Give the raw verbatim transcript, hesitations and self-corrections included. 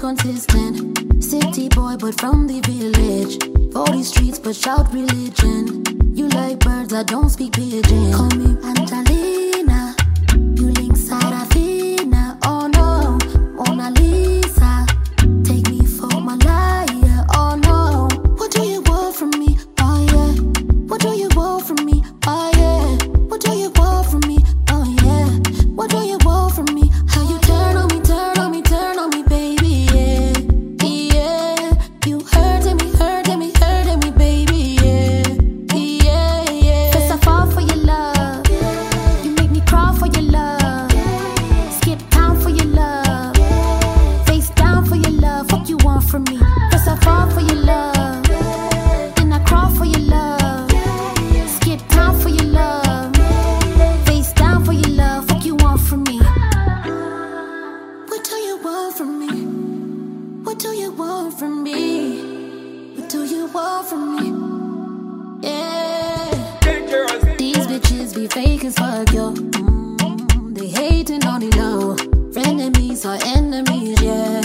inconsistent. City boy, but from the village. For the streets, but shout religion. You like birds, I don't speak pigeon. Call me Angelina. You link Sarafina. Oh no, Mona Lisa. Take me for my liar. Oh no. What do you want from me? Oh yeah. What do you want from me? Oh yeah. What do you want from me? Oh yeah. What do you want from me? How you turn on me, turn on me, turn on me, baby, yeah. Yeah. You hurting me, hurting me, hurting me, baby, yeah. Yeah, yeah. First I fall for your love. You make me crawl for your love. Skip town for your love. Face down for your love. What you want from me? First I fall for your love. Then I crawl for your love. Skip town for your love. Face down for your love. What you want from me? What do you want from me? What do you want from me? What do you want from me? Yeah. These bitches be fake as fuck, yo. Mm, they hating on the low. Frenemies or enemies, yeah.